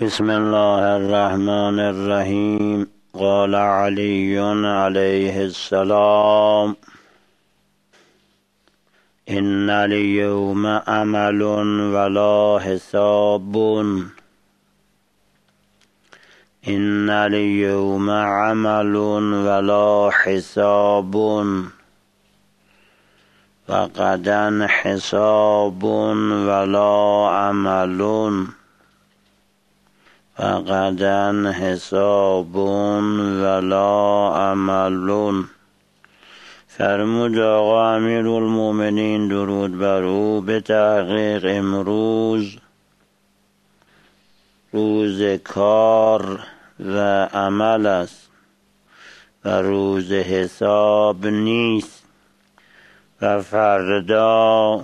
بسم الله الرحمن الرحیم. قال علی علیه السلام: ان الیوم عمل ولا حساب. ان الیوم عمل ولا حساب و غدا حساب ولا عمل و غدا حساب ولا عمل. فرمود آقا امیرالمومنین درود بر او به تحقیق امروز روز کار و عمل است و روز حساب نیست و فردا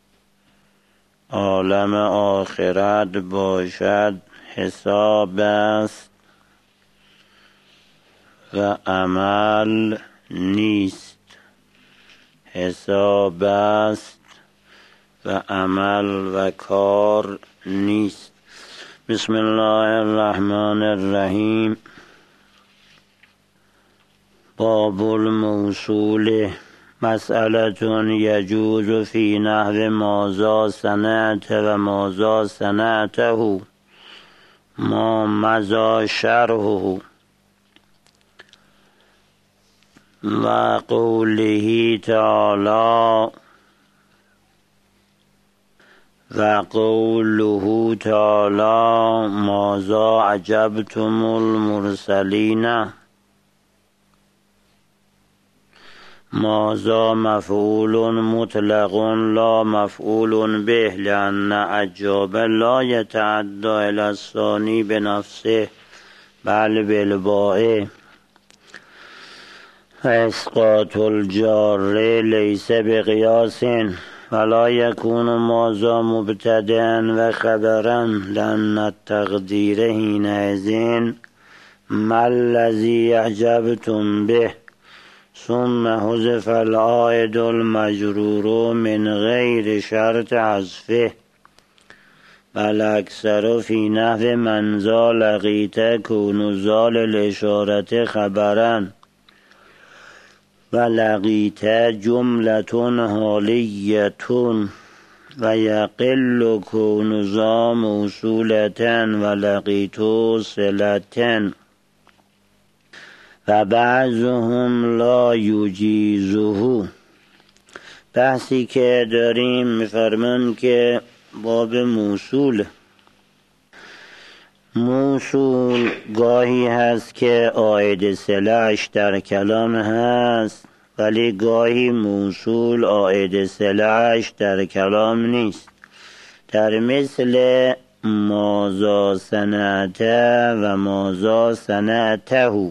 عالم آخرت باشد حساب است و عمل نیست. حساب است و عمل و کار نیست. بسم الله الرحمن الرحیم. باب الموصول. مسئلة یجوز فی نحو ماذا صنعت و ماذا صنعته ما مضی شرحه و قوله تعالی ماذا عجبتم المرسلین. ماذا مفعول مطلق لا مفعول به لأن عجاب لا يتعدى إلى الثاني بنفسه بل بالباء. اسقاط الجار ليس بقياس ولا يكون ماذا مبتدأ وخبرا لأن التقدير حينئذ ما الذي أعجبتم به ثم حذف العائد المجرور من غير شرط حذفه. بل اکثر فی نحو من ذا لقیت کون ذا للاشارة خبرا و لقیت جملة حالیة و یقل کون ذا موصولة و لقیت صلة و بعضهم لا یجیزه. بحثی که داریم می‌فرمان که باب موصول گاهی هست که عاید صله‌اش در کلام هست ولی گاهی موصول عاید صله‌اش در کلام نیست. در مثل ماذا صنعت و ماذا صنعته.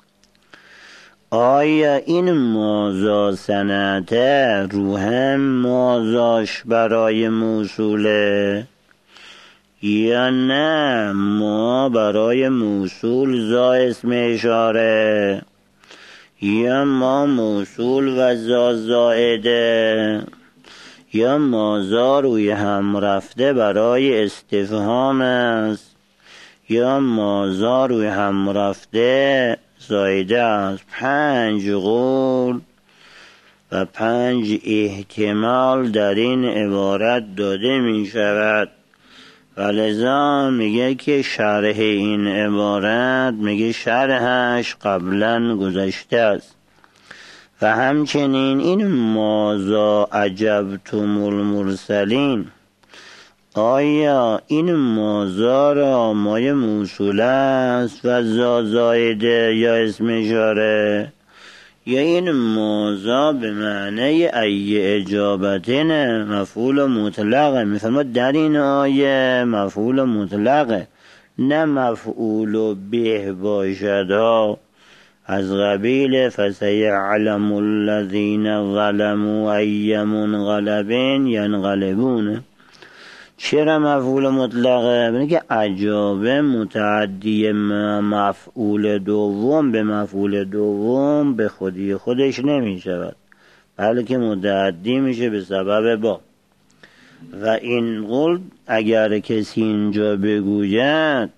آیا این ماذا صنعته رو هم ماذاش برای موصوله یا نه ما برای موصول ذا اسم اشاره یا ما موصول و ذا زائده یا ماذا روی هم رفته برای استفهام است یا ماذا روی هم رفته زایده است. 5 قول و 5 احتمال در این عبارت داده می شود و لذا میگه که شرح این عبارت میگه شرحش قبلا گذشته است. و همچنین این ماذا عجبتم المرسلین، آیا این ماذا را مایه موصول است و ذا زایده یا اسم اشاره یا این ماذا به معنی ای اجابتن مفعول مطلقه؟ میفرماد در این آیه مفعول مطلقه نه مفعول به باشد از قبیل فسیعلم الذین ظلموا ای منقلب ینقلبون. چرا مفعول مطلقه؟ ببینید که عجاب متعدی مفعول دوم به مفعول دوم به خودی خودش نمی شود بلکه متعدی میشه به سبب با. و این قول اگر کسی اینجا بگوید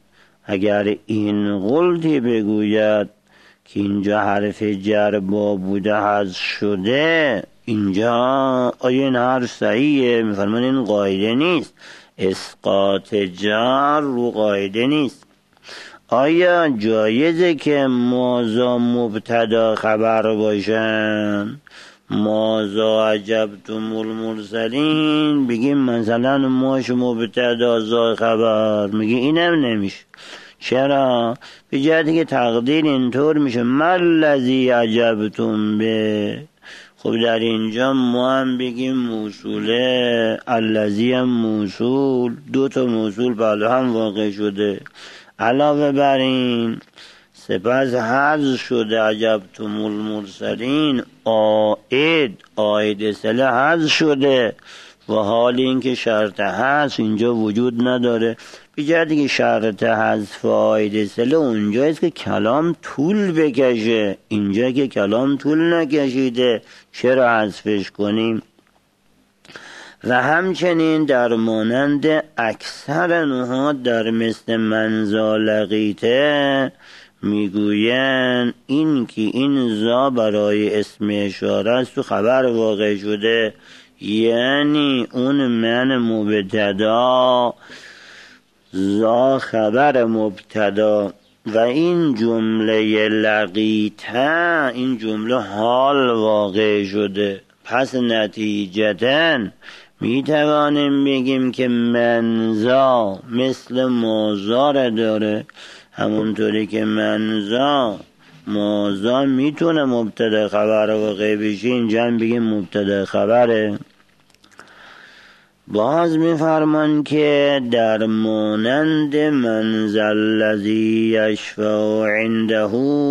اگر این قلتی بگوید که اینجا حرف جر با بوده حذف شده، اینجا آیا این حرف صحیحه؟ میفرمان این قاعده نیست، اسقاط جر رو قاعده نیست. آیا جایزه که مازا مبتدا خبر باشن؟ مازا عجبتم المرسلین بگیم مثلا ماش مبتدا زا خبر، میگه اینم نمیشه. چرا؟ به جهتی که تقدیر اینطور میشه مالذی عجبتم به. خب در اینجا ما هم بگیم موصوله، الذی هم موصول، دو تا موصول بالا هم واقع شده. علاوه بر این سپس حذف شده عجبتم المرسلین، عاید صله حذف شده و حال این که شرط حذف اینجا وجود نداره. به جهتی که شرط حذف و عاید صله اونجاییست که کلام طول بکشه، اینجا که کلام طول نکشیده چرا حذفش کنیم؟ و همچنین در مانند اکثر نحات در مثل منزا لقیته میگوین این که این زا برای اسم اشاره است و خبر واقع شده، یعنی اون من مبتدا زا خبر مبتدا و این جمله لقیته این جمله حال واقع شده. پس نتیجتاً می توانیم بگیم که منزا مثل مازا داره، همونطوری که منزا مازا میتونه مبتدا خبر واقع بشه، اینجا هم بگیم مبتدا خبره. باز میفرمان که در مانند منزل الذی یشفع عنده،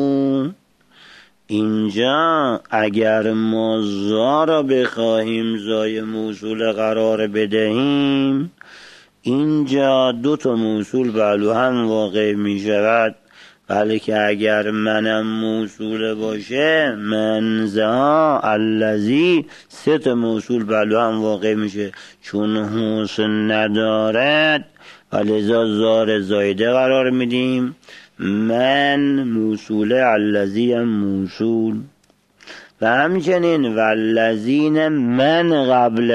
اینجا اگر ما زا را بخواهیم زای موصول قرار بدهیم، اینجا دو تا موصول بلو هم واقع می شود، بلکه اگر منم موصول باشه منزا الذی سه تا موصول بلو هم واقع میشه، چون حسن ندارد و لذا زار زایده قرار میدیم. من موصول الذی هم موصول. و همچنین والذین من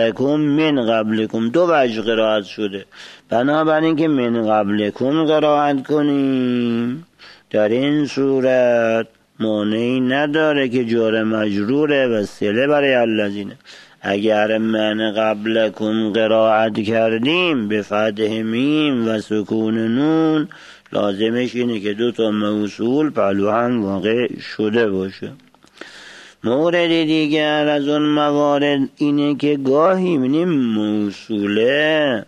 قبلکم دو وجه قرائت شده، بنابراین که من قبلکم قرائت کنیم در این صورت مانعی نداره که جار مجروره و صله برای الذین. اگر من قبلکم قرائت کردیم به فتح میم و سکون نون، لازمش اینه که دو تا موصول پهلو هم واقع شده باشه. مورد دیگر از اون موارد اینه که گاهی می‌بینیم موصوله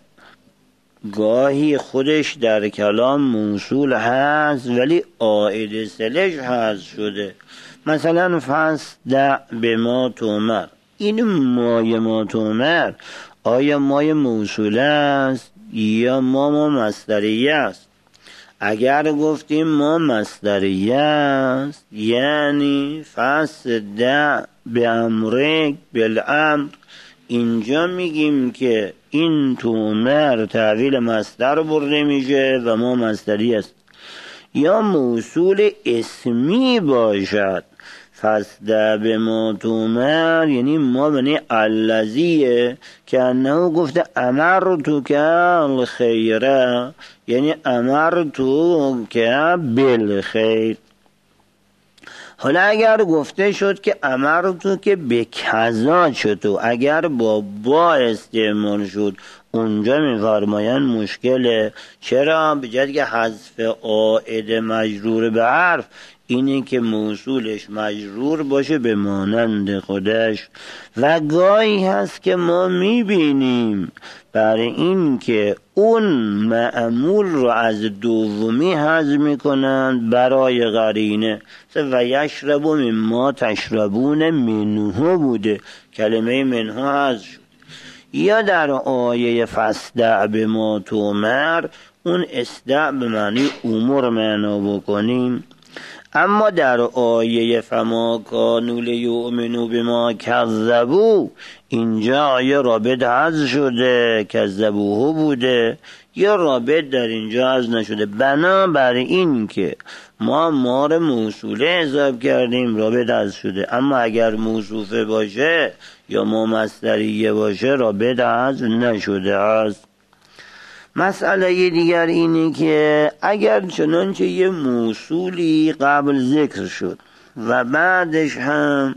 گاهی خودش در کلام موصول هست ولی عائد صلش هست شده. مثلا فصدع بما تؤمر، این مای ما تؤمر آیا مای موصوله است یا ما مصدریه است؟ اگر گفتیم ما مصدریه است یعنی فصدع بامرک بالامر، اینجا میگیم که این تؤمر تعویل مصدر برده میشه و ما مصدری است. یا موصول اسمی باشد فصدع بما تؤمر، یعنی ما بنی الذیه که انه گفته امرتک الخیره، یعنی امرتک بالخیر. حالا اگر گفته شد که امرتک بکذا چطور، اگر با استعمال شد اونجا میفرمایند مشکله. چرا؟ بجد که حذف عائد مجرور به حرف اینه که موصولش مجرور باشه به مانند خودش. و گاهی هست که ما میبینیم برای این که اون معمول رو از دومی حذف میکنند برای قرینه. و یشرب مما تشربون منه بوده، کلمه منه حذف شد. یا در آیه فصدع بما تؤمر اون استع به معنی امور معنا بکنیم. اما در آیه فما کانوا لیؤمنوا بما کذبوا اینجا آیه رابط حذف شده، کذبوه بوده، یا رابط در اینجا حذف نشده. بنابراین که ما رو موصوله حساب کردیم رابط حذف شده، اما اگر موصوفه باشه یا ما مصدریه باشه رابط حذف نشده است. مسئله دیگر اینه که اگر چنانچه یه موصولی قبل ذکر شد و بعدش هم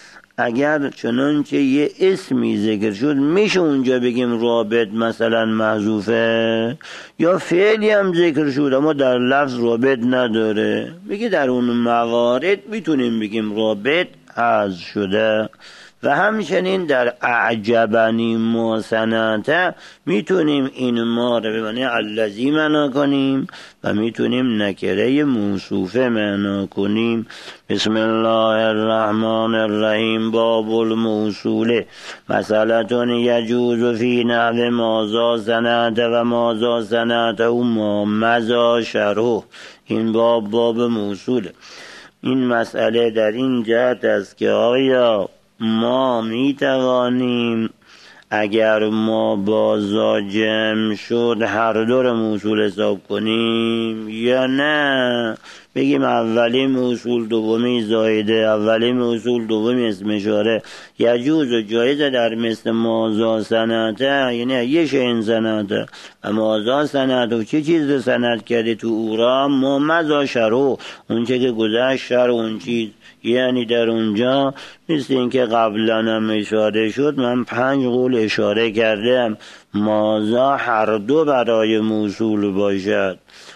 اگر چنانچه یه اسمی ذکر شد، میشه اونجا بگیم رابط مثلا محذوفه، یا فعلی هم ذکر شد اما در لفظ رابط نداره، بگی در اون موارد میتونیم بگیم رابط حذف شده. و همچنین در اعجبنی ما صنعت میتونیم این ما رو به معنی الذی معنا کنیم و میتونیم نکره موصوفه معنا کنیم. بسم الله الرحمن الرحیم. باب الموصوله مسئلتون یجوز فی نحو ماذا صنعت و ماذا صنعت و ما مزا شرح. این باب موصوله. این مسئله در این جهت است که آیا ما می توانیم اگر ما با جمع شد هر دو رو موصول حساب کنیم یا نه بگیم اولی موصول دومی زایده، اولی موصول دومی اسم اشاره. یجوز و جایزه در مثل ماذا صنعته، یعنی یه شین صنعته و ماذا صنعته چه چیز رو صنعت کرده تو او را، ما مزا شرو اون چه که گذشت شر اون چیز. یعنی در اونجا مثل این که قبلا هم اشاره شد، من 5 قول اشاره کردم ماذا هر دو برای موصول باشد.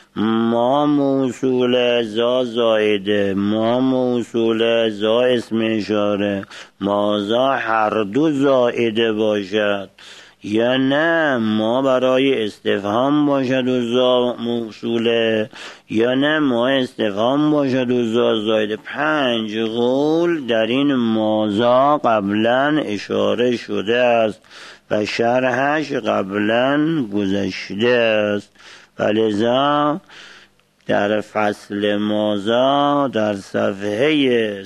ما موصول زا زایده، ما موصول زا اسم اشاره، ماذا هر دو زایده باشد، یا نه ما برای استفهام باشد و زا موصوله، یا نه ما استفهام باشد و زا زایده. 5 قول در این ماذا قبلا اشاره شده است و شرحش قبلا گذشته است. ولذا در فصل ماذا در صفحه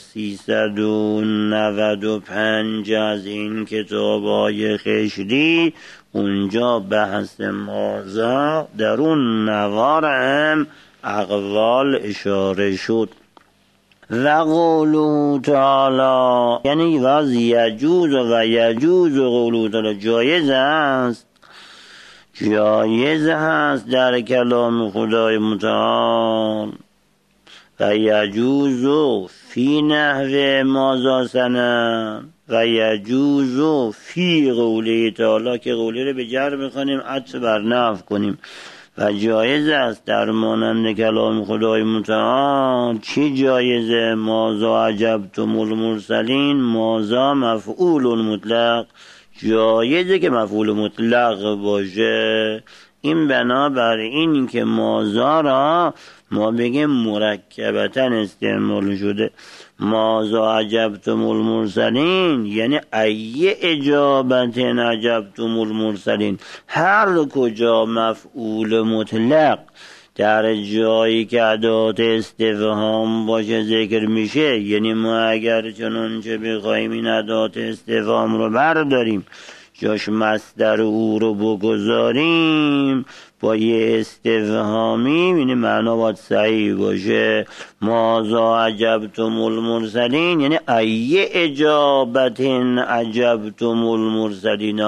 395 از این کتاب‌های خشتی اونجا بحث ماذا در اون نوار هم اقوال اشاره شد. و قوله تعالی یعنی واز یجوز و یجوز و قوله تعالی جایز است، جایز هست در کلام خدای متعال. و یجوز فی نحو ماذا صنع و یجوز فی قوله تعالی که قوله رو به جر بخونیم عطف بر نفی کنیم. و جایز است در مانند کلام خدای متعال. چی جایزه؟ ماذا عجبتم المرسلین، ماذا مفعول مطلق، جایزه که مفعول مطلق باشه. این بنابر این که ماذا را ما بگیم مرکبتا استعمال شده. ماذا عجبتم المرسلین یعنی ای اجابت عجبتم المرسلین، هر کجا مفعول مطلق در جایی که ادات استفهام باشه ذکر میشه. یعنی ما اگر چنانچه بخوایم این ادات استفهام رو برداریم جاش مصدر او رو بگذاریم با یه استفهامی، یعنی معنا باید صحیح باشه. ماذا عجبتم المرسلین یعنی ای اجابت عجبتم المرسلین،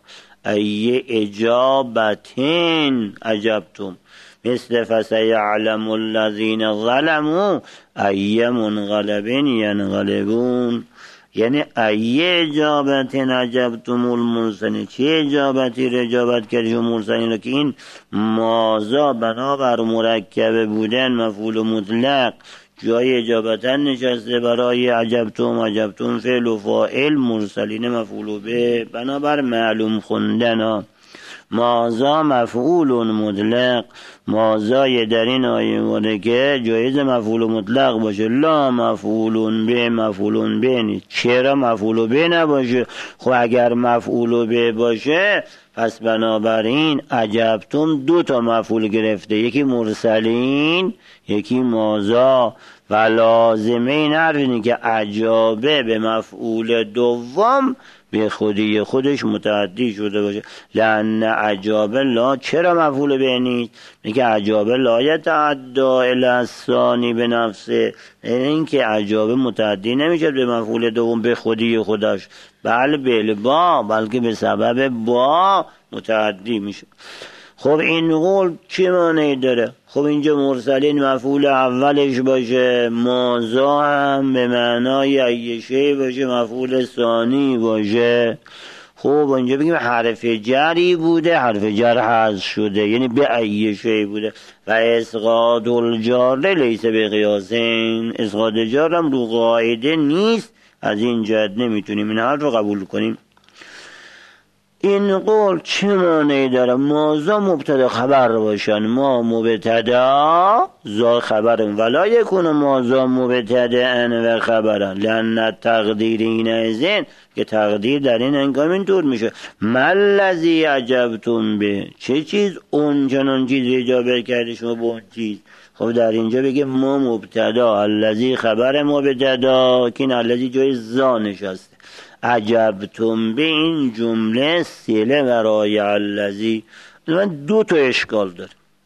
ای اجابت عجبتم. مثل فسیعلم الذین ظلموا ای منقلب ینقلبون، یعنی ای اجابت عجبتم المرسلین، چه اجابتی رو اجابت کردی مرسلین رو که این ماذا بنابر مرکب بودن مفعول مطلق جای اجابتا نشسته برای عجبتم. عجبتم فعل و فاعل، مرسلین مفعول به بنابر معلوم خوندن. ماذا مفعول مطلق، ماذا در این آیه بوده که جایز مفعول مطلق باشه، لا مفعول به مفعول به نیست. چرا مفعول به نباشه؟ خب اگر مفعول به باشه پس بنابراین عجبتم 2 تا مفعول گرفته، یکی مرسلین یکی ماذا، و لازمه این حرف اینه که عجابه به مفعول دوم به خودی خودش متعدی شده باشه. لأن عجابه لا، چرا مفعول به نیست؟ میگه عجابه لا یتعدی الی الثانی به نفسه، این که عجابه متعدی نمیشه به مفعول دوم به خودی خودش، بله بالبا، بلکه به سبب با متعدی میشه. خب این قول چه معنی داره؟ خب اینجا مرسلین مفعول اولش باشه، مازا هم به معنای ایشه باشه مفعول ثانی باشه. خب اینجا بگیم حرف جری بوده، حرف جر حذف شده، یعنی به ایشه بوده. و اسقاط الجار لیس به قیاسین، اسقاط جار هم رو قاعده نیست، از این جهت نمیتونیم این حرف رو قبول کنیم. این قول چه معنی داره؟ مازا مبتدا خبر باشن، ما مبتدا زا خبرن ولا یکون مازا مبتدأن و خبرن، لأن تقدیر این ازین که تقدیر در این انگام اینطور میشه ملذی عجبتون به، چه چیز؟ اون چنان چیز اجابه کردی شما به اون چیز. خب در اینجا بگه ما مبتدا، الذی خبر مبتدا، که این الذی جای زا نشسته، عجبتم به این جمله سیله برای الذی. من دو تا اشکال داره.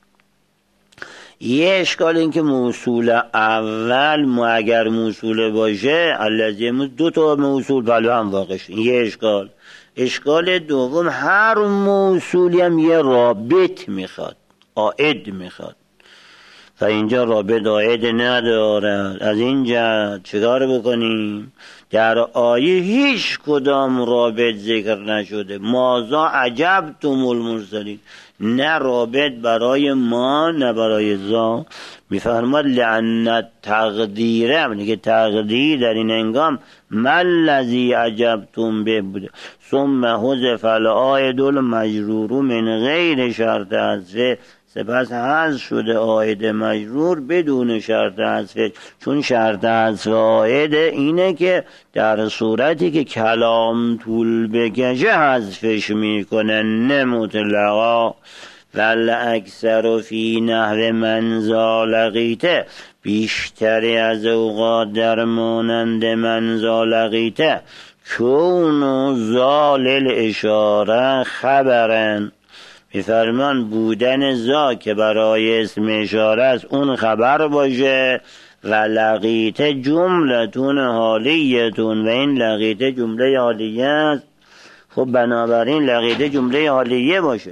یه اشکال این که موصول اول ما اگر موصول باشه الذی دو تا موصول پلو هم واقع شد، یه اشکال. اشکال دوم هر موصولی هم یه رابط میخواد، عائد میخواد و اینجا رابط عائد ندارد. از اینجا چیکار بکنیم؟ در آیه هیچ کدام رابط ذکر نشده. مازا عجبتم المرسلین، نه رابط برای ما نه برای زا. میفرماد لأن تقدیره، میگه که تقدیر در این انگام ملذی عجبتم به بوده. ثم حذف العائد المجرور من غیر شرط حذف، سپس حذف شده عائد مجرور بدون شرط حذف، چون شرط حذف عائد اینه که در صورتی که کلام طول بکشه حذفش میکنه، نه مطلقا. ول اکثر فی نحو من ذا لقیته، بیشتری از اوقات در مانند من ذا لقیته کون ذال الاشاره خبرن، میفرمان بودن ذا که برای اسم اشاره است اون خبر باشه. و لقیت جملتون حالیتون، و این لقیت جمله حالیه است. خب بنابراین لقیت جمله حالیه باشه.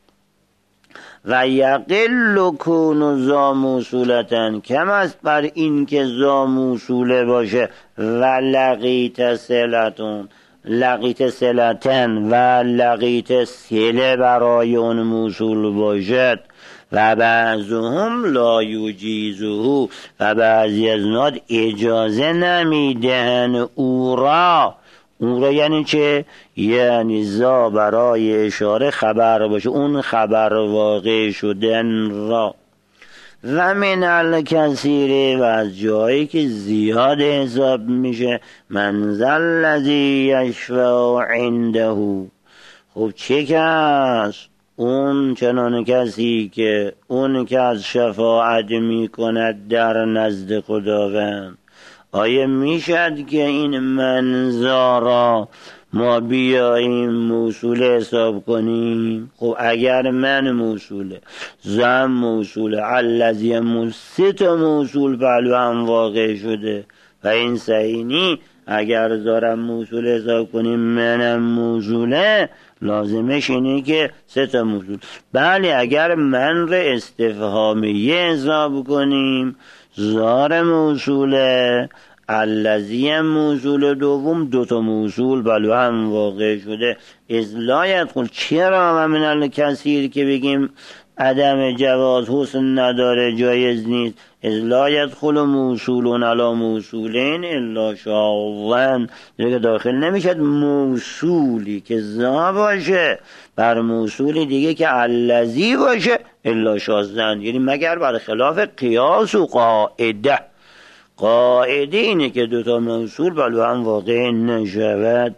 و یقل کون ذا موصولتن، کم است بر این که ذا موصوله باشه. و لقیت صلتون، لقیت صلتن و لقیت صله برای اون موصول باشد. و بعضهم لا یجیزه، و بعضی از ناد اجازه نمیدهن او را. اون را یعنی چه؟ یعنی ذا برای اشاره خبر باشه، اون خبر واقع شدن را. و من الکثیر، و از جایی که زیاد حساب میشه، من ذا الذی یشفع عنده. خب چه کس؟ اون چنان کسی که اون که از شفاعت میکند در نزد خداوند. آیا میشد که این منزا را ما بیاییم موصول حساب کنیم؟ خب اگر من موصوله، زم موصوله، الذی سه تا موصول پلو هم واقع شده و این صحیح نی. اگر دارم موصول حساب کنیم منم موصوله، لازمش اینه که سه تا موصول. بله اگر من را استفهامیه حساب کنیم، زار موصوله، الذی هم موصول دوم، دو تا موصول بلو هم واقع شده. از لا یدخل، چرا و من الکثیر که بگیم عدم جواز حسن نداره، جایز نیست. از لا یدخل موصولون علی موصولین الا شاذن، دیگه داخل نمیشد موصولی که ذا باشه بر موصولی دیگه که الذی باشه الا شاذن، یعنی مگر بر خلاف قیاس و قاعده. قاعده اینه که دوتا موصول بلو هم واقع نشود.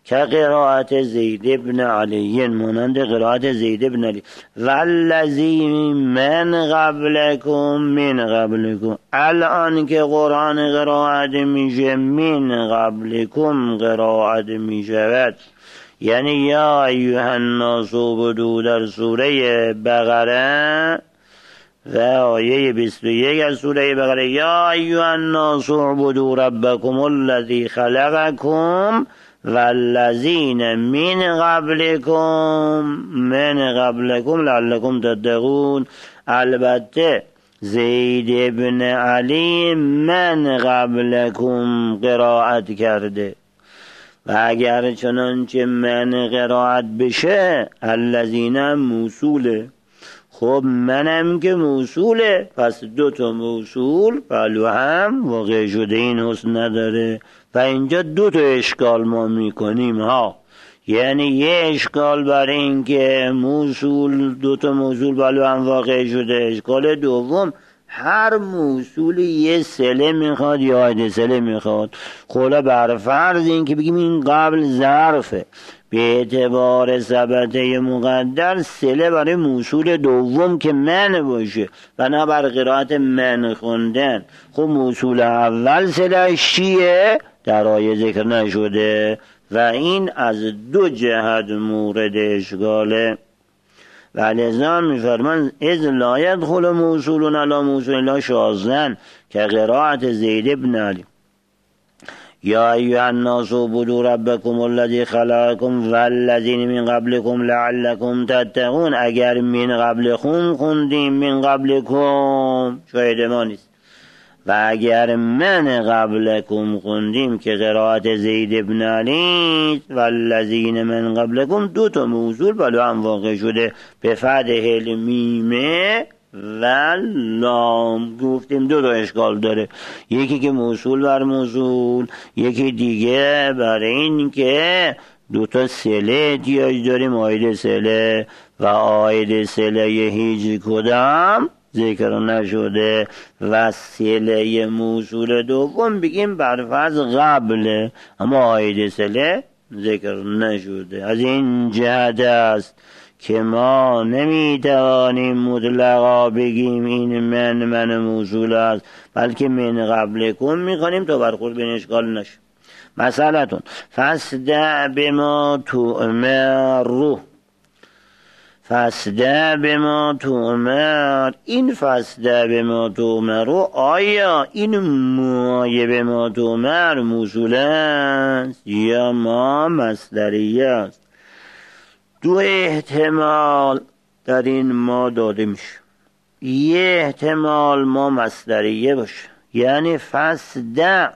که قرائت زید ابن علی، مانند قرائت زید ابن علی. والذی من قبلکم الان که قرآن قرائت میشه من قبلکم قرائت میشود، یعنی یا ایها الناس اعبدوا در سوره بقره و آیه 21 از سوره بقره، یا ایها الناس اعبدوا ربکم الذی خلقکم والذین من قبلکم لعلکم تتقون. البته زید ابن علی من قبلکم قرائت کرده و اگر چنانچه من قرائت بشه الذین موصوله. خب منم که موصوله، پس دو تا موصول پلو هم واقع شده، این حسن نداره. و اینجا دو تا اشکال ما میکنیم ها، یعنی یه اشکال برای این که موصول دو تا موصول پلو هم واقع شده، اشکال دوم هر موصول یه صله میخواد یا عاید صله میخواد. خلا بر فرض این که بگیم این قبل ظرفه، به اعتبار ثبته مقدر صله برای موصول دوم که من باشه و نه بر قرائت من خوندن. خب موصول اول صله چیه؟ در آیه ذکر نشده و این از دو جهت مورد اشکاله. و لذا میفرمان اذ لا يدخل موصول علی موصول الا شاذا که قرائت زید ابن علی یا ایها الناس اعبدوا ربکم الذی خلقکم والذین من قبلکم لعلکم تتقون. اگر من قبلکم خوندیم من قبلکم شاید ما نیست، و اگر من قبلکم خوندیم که قرائت زید ابن علی والذین من قبلکم دو تا موصول بلو هم واقع شده به فتح میمه و لام. گفتیم دو تا اشکال داره، یکی که موصول بر موصول، یکی دیگه برای این که دو تا صله احتیاج داریم، عاید صله و عاید صله هیچ کدام ذکر نشده و صله موصول دوم بگیم بر فرض قبله اما عاید صله ذکر نشده. از این جهت است که ما نمیتوانیم مطلقا بگیم این من موصول است، بلکه من قبلکم میخوانیم تا برخورد به اشکال نشه. مثلتون فاصدع بما تؤمر، فاصدع بما تؤمر. این فاصدع بما تؤمر آیا این مایه بما تؤمر موصول است یا ما مصدریه است؟ دو احتمال در این ما داده میشه. یه احتمال ما مصدریه باشه، یعنی فاصدع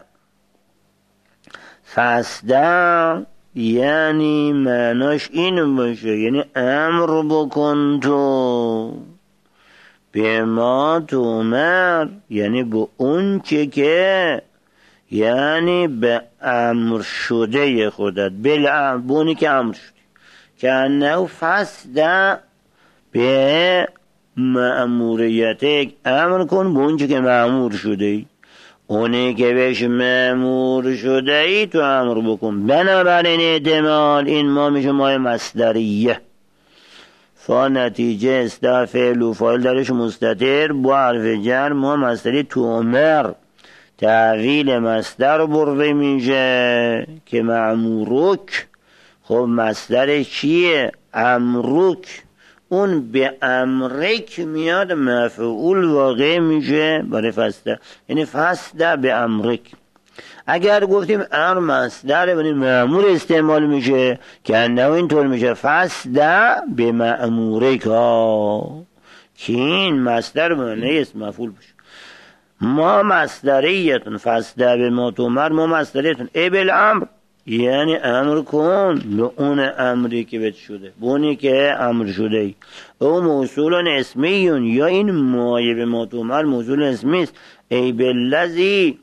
یعنی معناش این باشه، یعنی امر بکن تو به ما تؤمر، یعنی به اون چه که یعنی به امر شده خودت، بونی که امر شده، که انه فاصدع به مأموریت، امر کن به اون چه که مأمور شده ای، اونی که بهش مأمور شده ای تو امر بکن. بنابراین احتمال این ما میشه مای مصدریه. فا نتیجه است فعل و فاعل درش مستتر با حرف جر ما مصدری تؤمر تحویل مصدر بروه میشه که مأمورک. خب مصدر چیه؟ امرک. اون به امرک میاد مفعول واقع میشه برای فاصدع، یعنی فاصدع به امرک. اگر گفتیم امر مصدر یعنی مأمور استعمال میشه که انه اینطور میشه فاصدع به مأمورک که این مصدر معنی اسم مفعول باشه. ما مصدریتون فاصدع به ما تؤمر، ما مصدریتون ای بالامر، یعنی امر کن به اون امری که بهت شده، به اونی که امر شده ای. او موصول اسمیون، یا این مایه به ما تؤمر موصول اسمی است. ای بالذی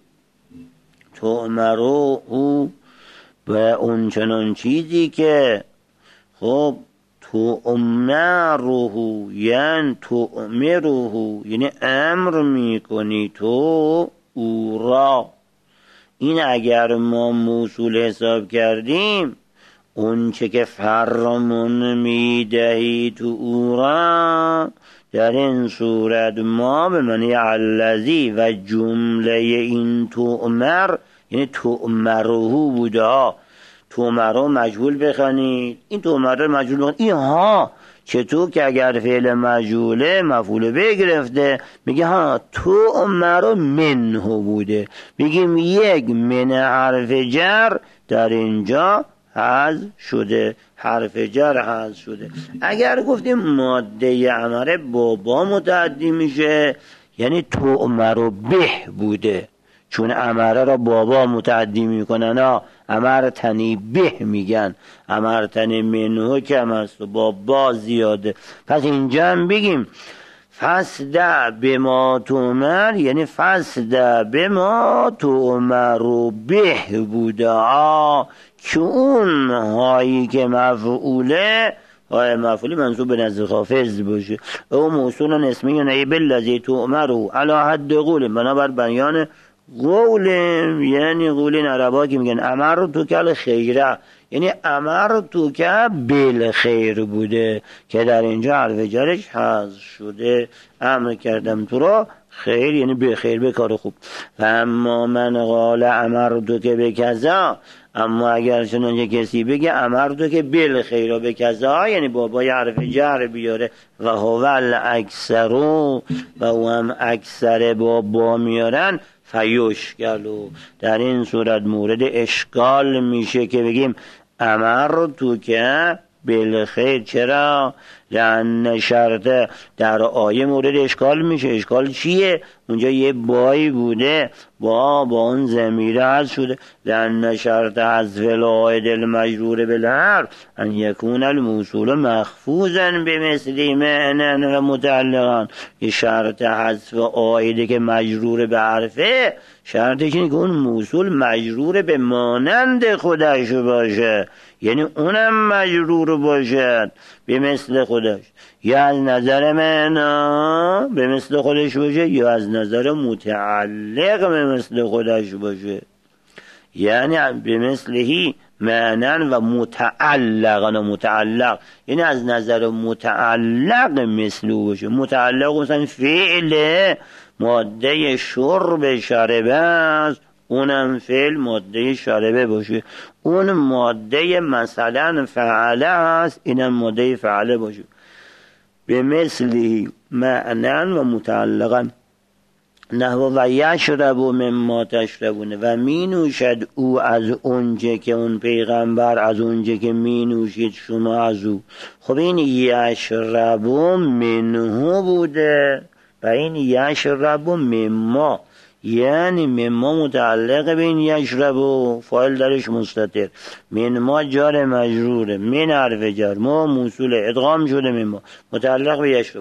تؤمرو او به اون چنان چیزی که خب تؤمره یعنی تؤمره یعنی امر میکنی تو او را. این اگر ما موصول حساب کردیم اون چه که فرمون میدهی تو او را، در این صورت ما به معنی الذی و جمله این تؤمر یعنی تؤمره بوده ها. تؤمره مجهول بخوانید، این تؤمره مجهول بخوانید، این ها چطور که اگر فعل مجهوله مفعول به گرفته میگه ها تؤمر منه بوده، میگیم یک من حرف جر در اینجا حذف شده، حرف جر حذف شده. اگر گفتیم ماده امره با متعدی میشه یعنی تؤمر به بوده، چون امره را بابا متعدی میکنن امرتنی به میگن، امرتنی منه کم است و با زیاده. پس اینجا هم بگیم فصدع بما تؤمر یعنی فصدع بما تؤمر به بوده که اون هایی که مفعوله های مفعولی منصوب به نزد خافض باشه، او موصول اسمی یعنی بالذی تؤمر علی حد قول، بنابر بیان قول، یعنی قول عربا که میگن امر تو کل خیره، یعنی امر تو که بالخیر بوده که در اینجا حرف جرش حذف شده، امر کردم تو را خیر یعنی به خیر، به کار خوب. و اما من قال امر تو که به کذا، اما اگر چنانچه کسی بگه امر تو که بالخیر به کذا یعنی بابای حرف جر بیاره و هو الاکثرو و او هم اکثر با میارن فیشکلو، در این صورت مورد اشکال میشه که بگیم امر تو که بالخیر. چرا؟ لأن شرط در آیه مورد اشکال میشه. اشکال چیه؟ اونجا یه بایی بوده با اون ضمیر حذف شده. لأن شرط حذف العائد المجرور بالحرف ان یکون الموصول مخفوضا بمثل معنا و متعلقا. یه شرط حذف عائدی که مجرور به حرفه شرطش اینه که اون موصول مجرور به مانند خودش باشه، یعنی اونم مجرور باشد به مثل خودش، یا از نظر معنا به مثل خودش باشه یا از نظر متعلق به مثل خودش باشه، یعنی به مثلهی معنا و متعلقا و متعلق یعنی از نظر متعلق مثل او باشه. متعلق مثلا فعل ماده شرب شربه است، اونم فعل ماده شربه باشه، اون ماده مثلا فعله است، اینم ماده فعله باشه. به مثلی معنا و متعلقا نحو و یشرب مما تشربونه و می نوشد او از اونجه که اون پیغمبر از اونجه که می نوشید شما از او. خب این یشرب منه بوده و این یشرب مما یعنی مما متعلق به این یشرب و فاعل درش مستتر، من ما جار مجروره، من حرف جر، ما موصول ادغام شده مما متعلق به یشرب.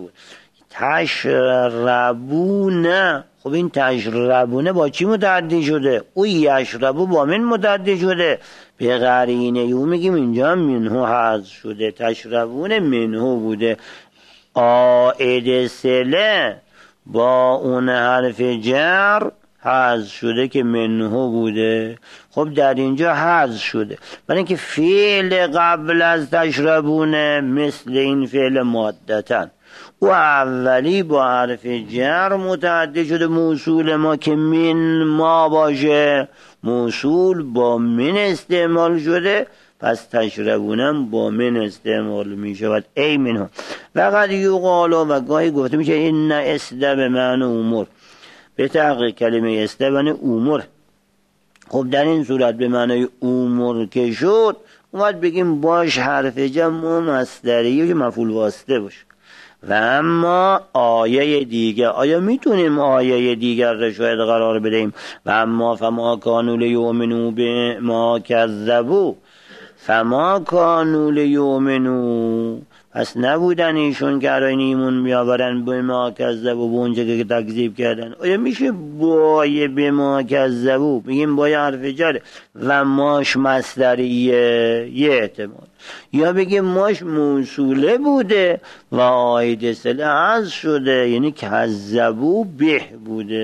تشربونه، خب این تشربونه با چی متعدی شده؟ او یشربو با من متعدی شده، به قرینه او میگیم اینجا منهو حذف شده، تشربونه منهو بوده، عائد سله با اون حرف جر حذف شده که منهو بوده. خب در اینجا حذف شده برای اینکه فعل قبل از تشربونه مثل این فعل مادتن و اولی با حرف جر متعدی شده، موصول ما که من ما باشه موصول با من استعمال شده، پس تشربونم با من استعمال می شود ای منها. وقد یقالو و گاهی گفته میشه این اسده به معنی امور، به تحقیق کلمه اسده به معنی امور. خب در این صورت به معنی امور که شد اومد بگیم باش حرف جمع مصدری که مفعول واسطه باشه. و اما آیه دیگر، آیا میتونیم آیه دیگر را شاید قرار بدهیم؟ و اما فما کانوا لیؤمنوا بما کذبوا، فما کانوا لیؤمنوا، پس نبودن ایشون که الان ایمون بیاورن به ما کذبوا، به اونجا که تکذیب کردن. آیا میشه بای به ما کذبوا بگیم بای حرف جره و ماش مصدریه؟ یه احتمال. یا بگیم ماش موصوله بوده و عاید صله حذف شده یعنی کذبوا به بوده،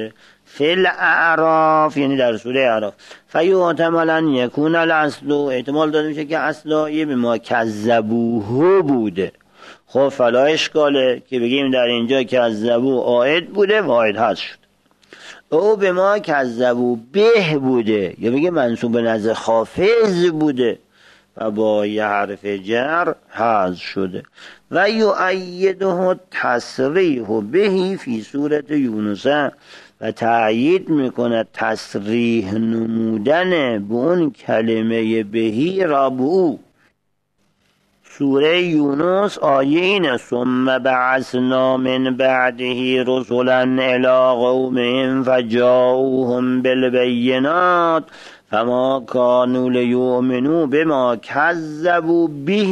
فی الاعراف یعنی در سوره اعراف. فیحتمل یکون الاصل، احتمال داده میشه که اصلا به ما کذبوه بوده. خب فلا اشکاله که بگیم در اینجا کذبو عائد بوده و عائد هست شد. او به ما کذبو به بوده یا بگیم منصوب به نظر خافض بوده و با یه حرف جر حذف شده. و یؤیده تصریح بهی فی صورت یونس، و تأیید میکنه تصریح نمودن به اون کلمه بهی را به او. سوره یونس آیه اینه ثم بعثنا من بعده رسلا الی قومهم فجاؤوهم بالبینات فما كانوا لیؤمنوا بما کذبوا به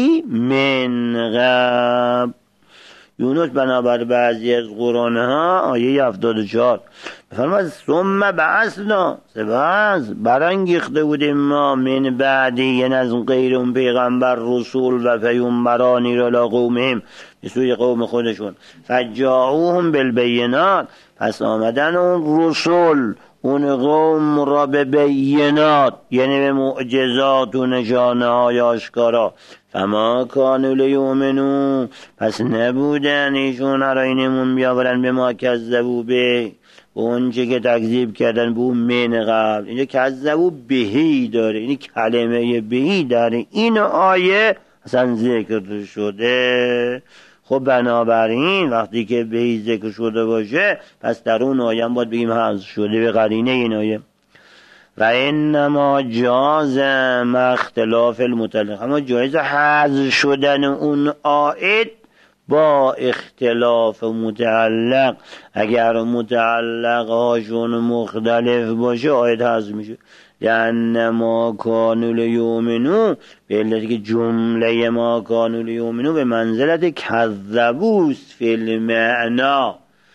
من قبل. یونس بنابر بعضی از قرآن ها آیه 74 بفرماد ثم بعثنا، سپس برانگیخته بودیم ما من بعدی یعنی از غیر اون پیغمبر رسول و پیامبرانی را لا قومهم به سوی قوم خودشون فجاؤوهم بالبینات، پس آمدن اون رسول اون قوم را به بینات یعنی به معجزات و نشانه های آشکارا. فما کانوا لیؤمنوا، پس نبودن ایشون را اینمون بیاورن به ما کذبوا به اون چه که تکذیب کردن به اون من قبل. اینجا کذبوا بهی داره، این کلمه بهی داره، این آیه اصلا ذکر شده. خب بنابراین وقتی که بهی ذکر شده باشه پس در اون آیه هم باید بگیم حذف شده به قرینه این آیه. و انما جاز مع اختلاف المتعلق، اما جایز حذف شدن اون عائد با اختلاف متعلق. اگر متعلق هاشون مختلف باشه عائد حذف میشه. لأن ما کانوا لیؤمنوا، به علتی که جمله ما کانوا لیؤمنوا به منزلت کذبوست فی المعنا،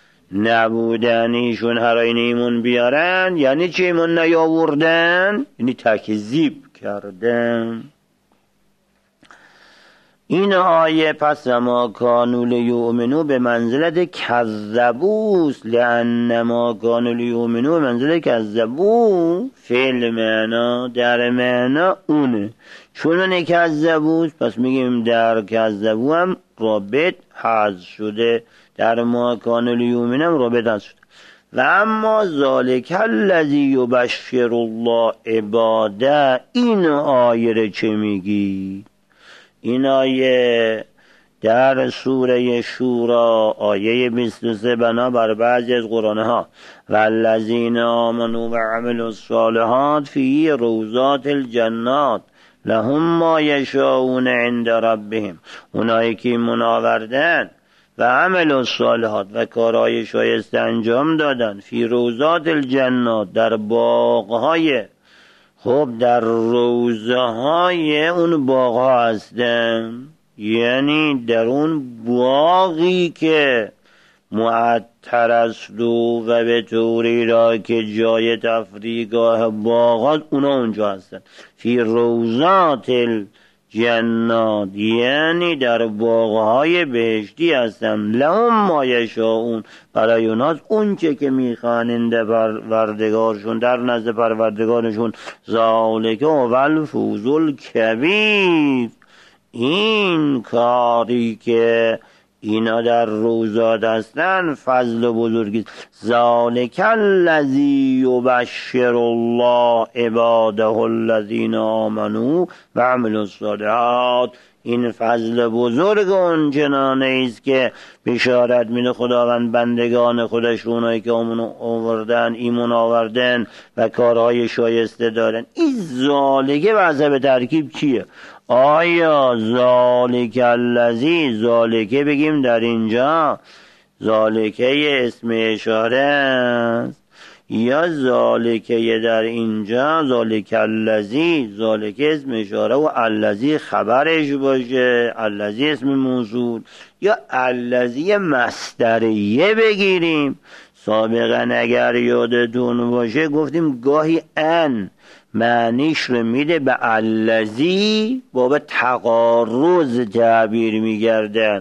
نبودن ایشون هراین ایمون بیارن یعنی چه ایمون نیاوردن؟ یعنی تکذیب کردن. این آیه پس ما کانوا لیؤمنوا به منزلت کذبوست، لأن ما کانوا لیؤمنوا به منزلت کذبو فی المعنا، در معنا اونه. چون اون کذبوست پس میگیم در کذبو هم رابط حذف شده، در ما کانوا لیؤمنوا هم رابط حذف شده. و اما ذالک الذی یبشر الله عباده، این آیه چه میگی؟ این آیه در سوره شورا آیه 23 بنابر بعضی از قرآن ها والذین آمنوا و عملوا الصالحات فی روضات الجنات لهم ما یشاءون عند ربهم، اونایی که ایمان آوردن و عمل الصالحات و کارهای شایسته انجام دادن فی روضات الجنات در باغهای، خب در روضه های اون باغ ها هستن، یعنی در اون باغی که معطر است و به طوری را که جای تفریحگاه باغات اونا اونجا هستن. فی روضات الجنات یعنی در باغهای بهشتی هستن. لهم ما یشاءون، برای اوناست اون چه که میخوانند پروردگارشون در نزد پروردگارشون. ذالک هو الفوز الکبیر، این کاری که اینا در روضات هستن فضل و بزرگی. ذالک الذی یبشر الله عباده الذین آمنوا و عملوا الصالحات، این فضل بزرگ اون چنانه است که بشارت میده خداوند بندگان خودش، اونایی که ایمان آوردن و کارهای شایسته دارن. این ذالکه وضع به ترکیب چیه؟ آیا ذالک الذی، ذالکه بگیم در اینجا ذالکه اسم اشاره است یا ذالکه در اینجا ذالک الذی، ذالکه اسم اشاره و الذی خبرش باشه، الذی اسم موصول، یا الذی مصدریه بگیریم. سابقا اگر یادتون باشه گفتیم گاهی ان معنیش رو میده به الذی، باب تقارض تعبیر میگردن.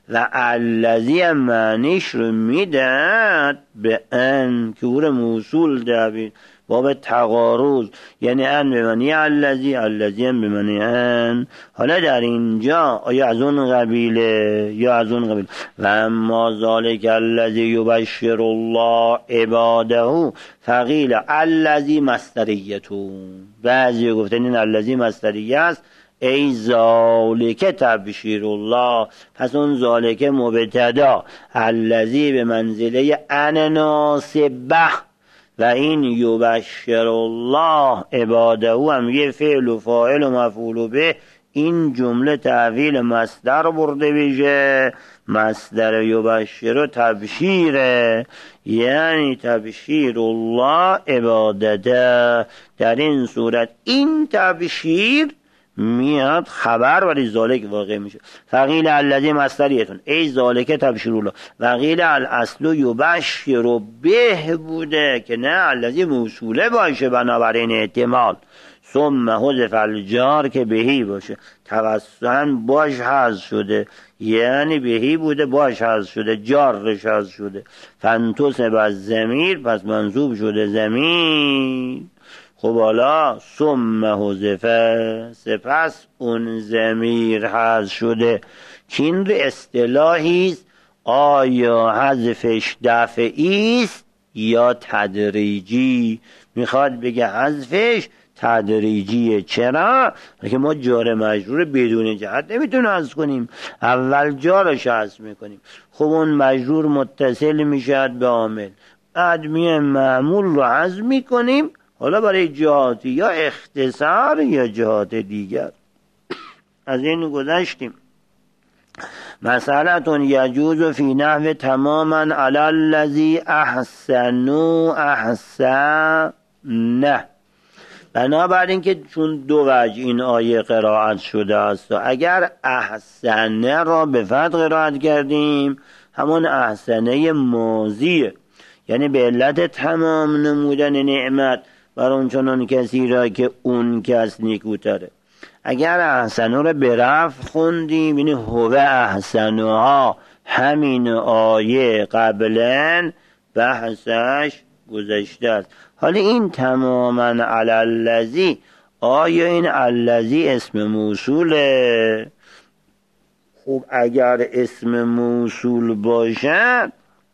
و الذی هم معنیش رو میداد به ان که او موصول دابید باب تقارض، یعنی ان به معنی الذی، الذی هم به معنی ان. حالا در اینجا آیا از اون قبیله یا از اون قبیله؟ و اما ذالک الذی یبشر الله عباده فقیل الذی مصدریتون. بعضی گفتن این الذی مصدریه است، ای ذالک تبشیر الله، پس اون ذالک مبتدا، الذی به منزله ان ناصبه و این یبشر الله عباده هم یه فعل و فاعل و مفعول به، این جمله تحویل مصدر برده بشه. مصدر یبشر تبشیره، یعنی تبشیر الله عبادته. در این صورت این تبشیر میاد خبر ولی ذالک واقع میشه. فقیل الذی مصدریتون ای ذالک تبشیر الله، وقیل الاصل یبشر به بوده که نه الذی موصوله باشه بنابراین احتمال، ثم حذف الجار که بهی باشه، توسطاً باش حذف شده، یعنی بهی بوده باش حذف شده، جارش حذف شده. فانتصب از ضمیر، پس منصوب شده ضمیر. خب حالا ثم حذفه، سپس اون ضمیر حذف شده که این اصطلاحی است. آیا حذفش دفعی است یا تدریجی؟ میخواد بگه حذفش تدریجیه. چرا؟ که ما جار مجرور بدون جهت نمیتونیم حذف کنیم، اول جارش حذف میکنیم. خب اون مجرور متصل میشد به عامل، ادمی معمول رو حذف میکنیم، حالا برای جهاتی یا اختصار یا جهات دیگر. از این گذشتیم. مسئلتون یجوز فی نحو تماما علی الذی احسنوا احسنه. بنابراین که چون دو وجه این آیه قرائت شده است، اگر احسنه را به فتح قرائت کردیم همون احسنه ماضیه، یعنی به علت تمام نمودن نعمت بر اون چنان کسی را که اون کس نیکوتره. اگر احسنه را به رفع خوندیم یعنی هو احسنها، همین آیه قبلا بحثش گذشته است. حالا این تماما علی الذی، آیا این الذی اسم موصوله؟ خب اگر اسم موصول باشد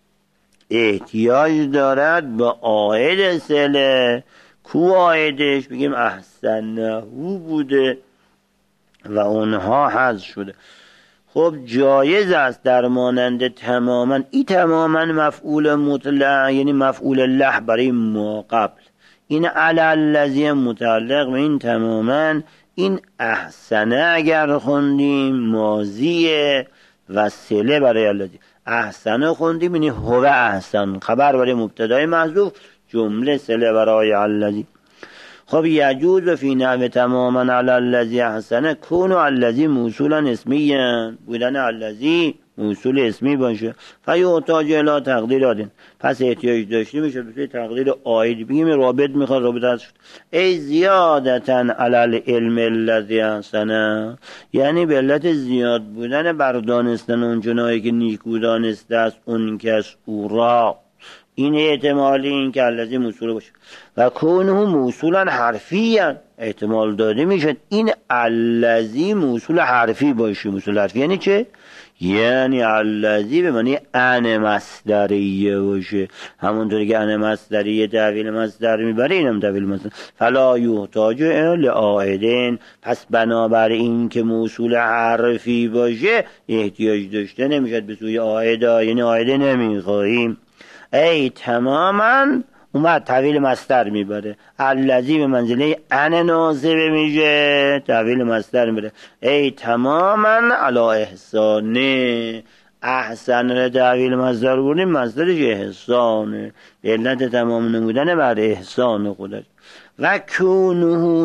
احتیاج دارد به عائد صله. کو عائدش؟ بگیم احسنه بوده و اونها حذف شده. خب جایز است در مانند تماما، این تماما مفعول مطلق یعنی مفعول له برای ما قبل، این علی الذی متعلق به این تماما. این احسنه اگر خوندیم ماضیه و صله برای الذی. احسنه خوندیم یعنی هو احسن، خبر برای مبتدای محذوف، جمله صله برای الذی. خب یجوز فی نحو تماما علی الذی احسنه کون الذی موصولا اسمیه، بودن الذی موصول اسمی باشه. فیحتاج الی تقدیرات، پس احتیاج داشته میشه به تقدیر عاید. بگیم رابط میخواد، رابط هست شد. ای زیادتا علی العلم الذی احسنه، یعنی به علت زیاد بودن بر دانستن اون جنایی که نیکو دانسته است اون کس او را. این احتمالی این که الذی موصول باشه. و کونه موصولا حرفیا، احتمال داده میشد این الذی موصول حرفی باشه. موصول حرفی یعنی چه؟ یعنی الذی به معنی ان مصدریه باشه، همونطوری که ان مصدریه تحویل مصدر میبره اینم تحویل مصدر. فلا یحتاج الی عائدین، پس بنابراین که موصول حرفی باشه احتیاج داشته نمیشد به سوی عائده، یعنی عائده نمیخواهیم. ای تماما اومد تحویل مصدر میبره، الذی به منزله ان ناصبه میشه تحویل مصدر میبره. ای تماما علی احسانه، احسن را تحویل مصدر بردیم، مصدرش احسانه، علت تمام نمودن بر احسان خودش. و کونه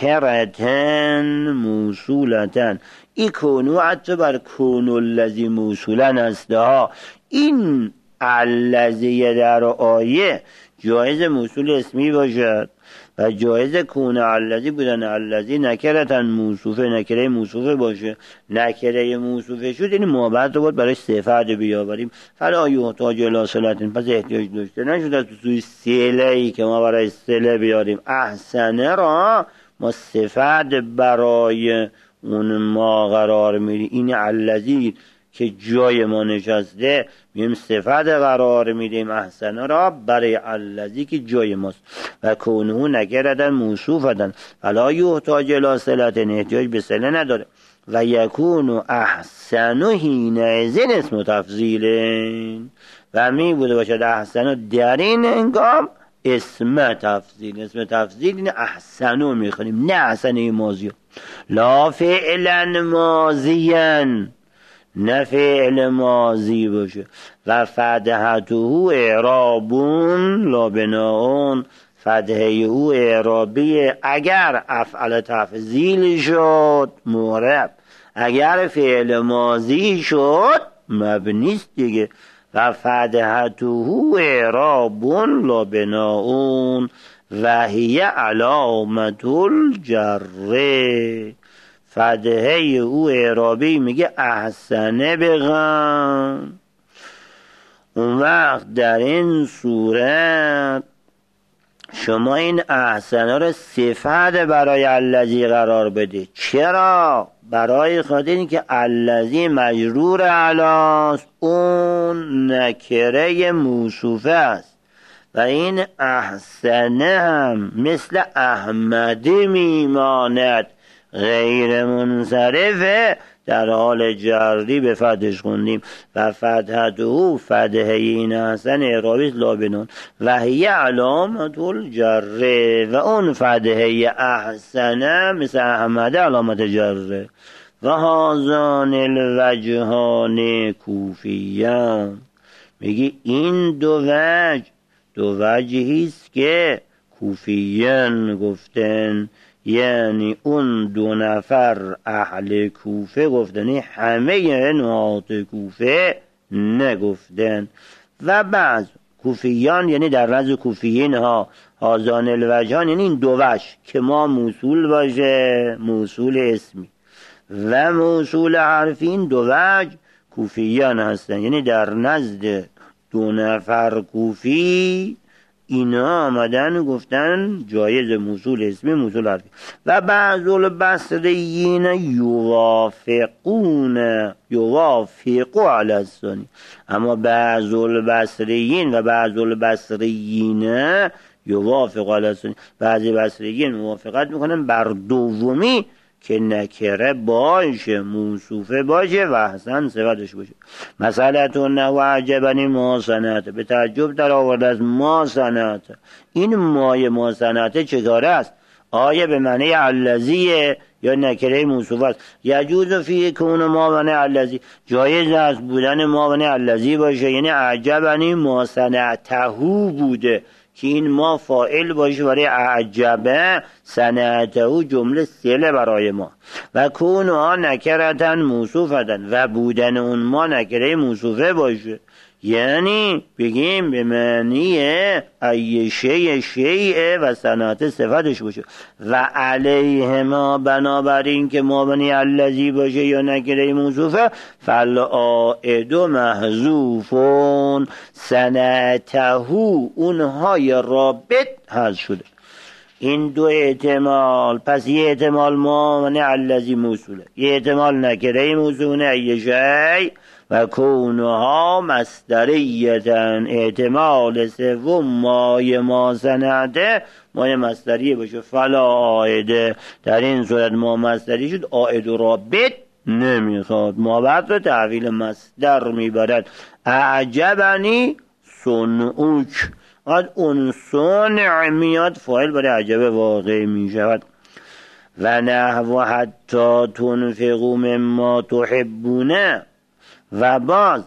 نکرتن موصولتن، این کونو حتی بر کونو الذی موصولن است ها. این الذی در آیه جایز موصول اسمی باشد و جایز کون الذی بودن الذی نکرتن موصوفه نکره موصوفه باشه. نکره موصوفه شد یعنی ما بعد رو باید برای صفت بیاوریم. فلا یحتاج الی صلتین، پس احتیاج داشته نشد از توی سله‌ای که ما برای سله بیاریم. احسنه را ما صفت برای اون ما قرار میدیم. این الذی که جای ما نشسته میم صفت قرار میدیم احسنه را برای الذی که جای ماست. و کونه نکردن موصوفتن فلا یحتاج الی صلت، احتیاج به صله نداره. و یکون احسن حینئذ اسم تفضیل، و می بوده باشد احسن در این هنگام اسم تفضیل. اسم تفضیل این احسنو میخونیم، نه احسن ماضی، لا فعلا ماضیان، نه فعل ماضی باشه. و فتحته اعرابون لا بناون، فتحه او اعرابی اگر افعل تفضیل شد معرب، اگر فعل ماضی شد مبنیست دیگه. و فتحته اعرابون لا بناون و هی علامت الجر، فتحه او اعرابی میگه احسنه بغن. اون وقت در این صورت شما این احسنه رو صفت برای الذی قرار بده. چرا؟ برای خاطر اینکه الذی مجرور علاست، اون نکره موصوفه است و این احسنه هم مثل احمد میماند، غیر منصرفه، در حال جری به فتحش خوندیم. و فتحته فتحه این احسن اعرابی لابنون و هی علامت الجره، و اون فتحه احسنه مثل احمد علامت جره. و هازان الوجهان کوفیان، میگی این دو وجهیست که کوفیان گفتن، یعنی اون دو نفر اهل کوفه گفتن، همه نهات کوفه نگفتن. و بعض کوفیان یعنی در نزد کوفیین ها هازان الوجهان یعنی این دو وجه که ما موصول باشه موصول اسمی و موصول حرفی، این دو وجه کوفیان هستن. یعنی در نزد دو نفر کوفی اینا آمدن گفتن جایز موصول اسمی موصول حرفی. و بعض البصریین یوافقو علی الثانی، اما بعض البصریین و بعض البصریین یوافقو علی الثانی، بعضی بصریین موافقت میکنن بر دومی که نکره باشه موصوفه باشه و احسن صفتش باشه. مثلا نحو عجبنی ما صنعت، به تعجب در آورده از ما صنعت. این مای ما صنعت چه کاره است؟ آیا به معنی الذیه یا نکره موصوفه است؟ یجوز فی کون ما معنی الذی، جایز است بودن ما معنی الذی باشه، یعنی عجبنی ما صنعته بوده که این ما فاعل باشه برای اعجبه، صنعته جمله صله برای ما. و کونها نکرتن موصوفتن، و بودن اون ما نکره موصوفه باشه، یعنی بگیم به معنی ای شیء و صنعت صفتش باشه. و علیه ما بنابراین که ما بنی الذی باشه یا نکره موصوفه، فالعائد محذوفون، صنعته اونهای رابط حذف شده. این دو احتمال، پس یه احتمال ما بنی الذی موصوله، یه احتمال نکره موصوله ای شیء و کونها مصدریتن. احتمال سوم مای ما صنعته مای مصدریه باشه، فلا عائده، در این صورت ما مصدری شد، عائد و رابط نمیخواد، ما بعد رو تحویل مصدر میبرد. اعجبنی صنعوک، بعد اون صنع میاد فاعل برای عجبه واقع میشود. و نحو حتی تنفقوا مما تحبونه، و باز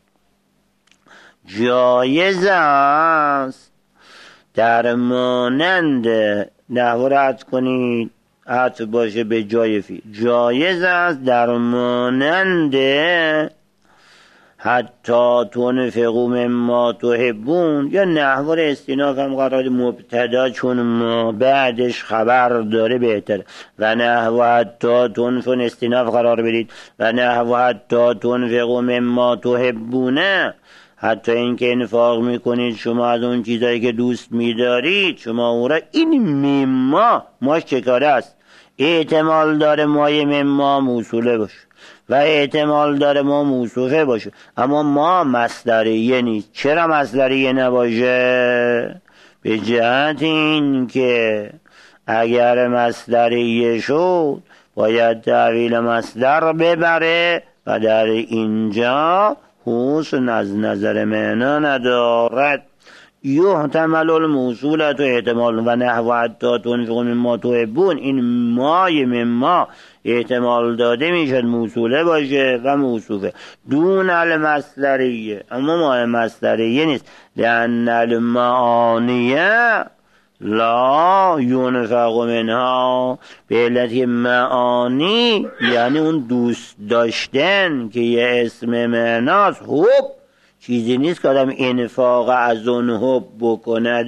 جایز است در مانند نحو را عطف کنید، عطف باشه به جای فی، جایز است در مانند حتی تنفقوا مما تحبون، یا نحو استیناف هم قرار مبتدا چون ما بعدش خبر داره بهتره. و نحو حتی تنفقوا استیناف قرار بدید. و نحو حتی تنفقوا مما تحبونه، حتی اینکه انفاق میکنید شما از اون چیزایی که دوست میدارید شما او را. این مما ماش چه کاره است؟ احتمال داره مای مما موصوله باشه و احتمال داره ما موصوفه باشه، اما ما مصدریه نیست. چرا مصدریه نباشه؟ به جهت این که اگر مصدریه شد باید تحویل مصدر ببره و در اینجا حسن از نظر معنا ندارد. یحتمل الموصولت و احتمال و نحو حتی تنفقوا مما تحبون، این مای مما احتمال داده میشد موصوله باشه و موصوفه دون المصدریه، اما مای مصدریه نیست. لأن المعانیه لا ينفق منها، به علت معانی یعنی اون دوست داشتن که یه اسم معناست. حب چیزی نیست که آدم انفاق از اون حب بکنه،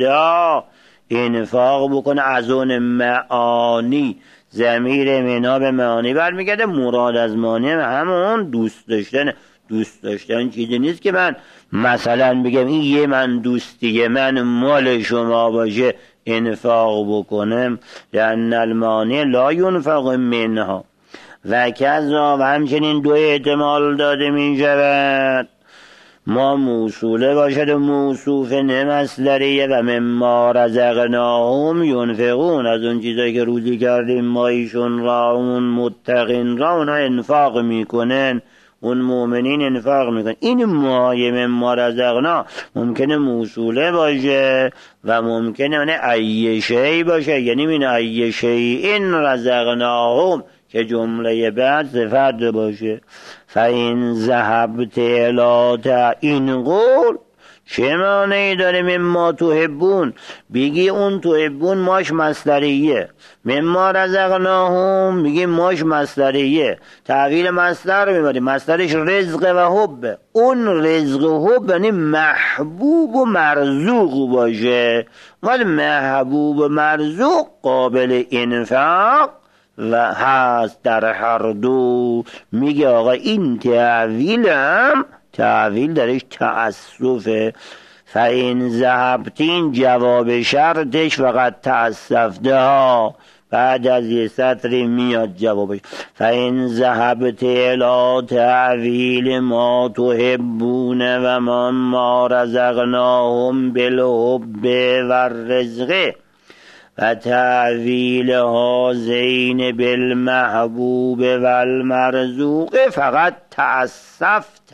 انفاق بکنه از اون معانی. ضمیر معنا به معانی برمیگرده، مراد از معانی همون دوست داشتن. دوست داشتن چیزی نیست که من مثلا بگم این یه من دوستیه من مال شما باشه انفاق بکنم. لأن المانع لا ينفق منها و کذا، و همچنین دو احتمال داده می شود ما موصوله باشد و موصوف نمصدریه. و مما رزقناهم ینفقون، از اون چیزایی که روزی کردیم ما ایشون را، اون متقین را اونا انفاق میکنن، اون مؤمنین انفاق میکنن. این مایه مما رزقنا ممکنه موصوله باشه و ممکنه ای شیء باشه، یعنی من ای شیء رزقناهم که جمله بعد صفت باشه. فَإِنْ ذَهَبْتَ إِلَىٰ این قول چه معنی داره؟ مما تحبون، بگی اون تحبون ماش مصدریه، مما رزقناهم بگی ماش مصدریه، تحویل مصدر میبریم، مصدرش رزق و حب. اون رزق و حب یعنی محبوب و مرزوق باشه، ولی محبوب و مرزوق قابل انفاق و هست در هر دو. میگه آقا این تعویلم تعویل درش تأسفه. فَإِنْ ذَهَبْتِین جواب شرطش فقط تأسفته ها، بعد از یه سطری میاد جوابش. فَإِنْ ذَهَبْتَ إِلَىٰ تَعْوِیل ما تحبون و ما رزقناهم بالحب والرزق و تعویل هذین بالمحبوب والمرزوق فقط تأسفت